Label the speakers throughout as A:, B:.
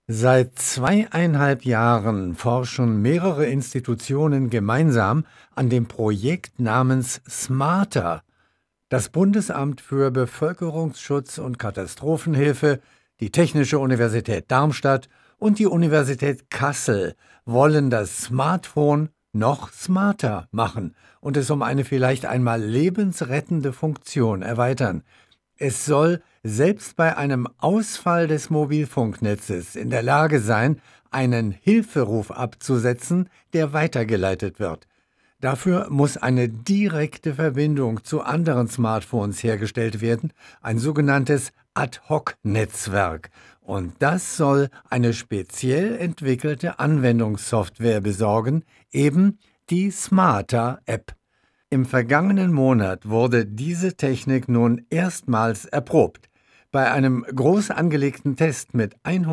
A: Seit 2,5 Jahren forschen mehrere Institutionen gemeinsam an dem Projekt namens Smarter. Das Bundesamt für Bevölkerungsschutz und Katastrophenhilfe, die Technische Universität Darmstadt und die Universität Kassel wollen das Smartphone noch smarter machen und es um eine vielleicht einmal lebensrettende Funktion erweitern. Es soll selbst bei einem Ausfall des Mobilfunknetzes in der Lage sein, einen Hilferuf abzusetzen, der weitergeleitet wird. Dafür muss eine direkte Verbindung zu anderen Smartphones hergestellt werden, ein sogenanntes Ad-hoc-Netzwerk. Und das soll eine speziell entwickelte Anwendungssoftware besorgen, eben die Smarter-App. Im vergangenen Monat wurde diese Technik nun erstmals erprobt. Bei einem groß angelegten Test mit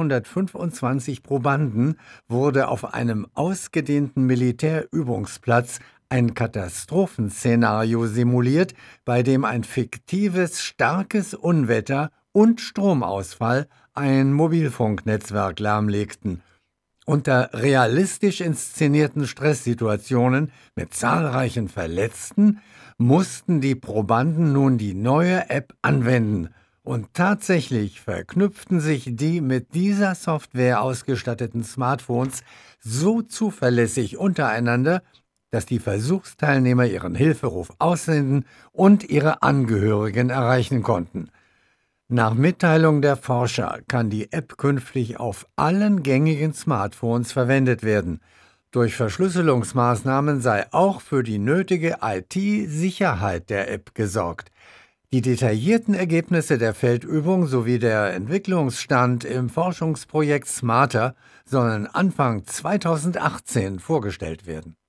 A: 125 Probanden wurde auf einem ausgedehnten Militärübungsplatz ein Katastrophenszenario simuliert, bei dem ein fiktives starkes Unwetter und Stromausfall ein Mobilfunknetzwerk lahmlegten. Unter realistisch inszenierten Stresssituationen mit zahlreichen Verletzten mussten die Probanden nun die neue App anwenden. Und tatsächlich verknüpften sich die mit dieser Software ausgestatteten Smartphones so zuverlässig untereinander, dass die Versuchsteilnehmer ihren Hilferuf aussenden und ihre Angehörigen erreichen konnten. Nach Mitteilung der Forscher kann die App künftig auf allen gängigen Smartphones verwendet werden. Durch Verschlüsselungsmaßnahmen sei auch für die nötige IT-Sicherheit der App gesorgt. Die detaillierten Ergebnisse der Feldübung sowie der Entwicklungsstand im Forschungsprojekt Smarter sollen Anfang 2018 vorgestellt werden.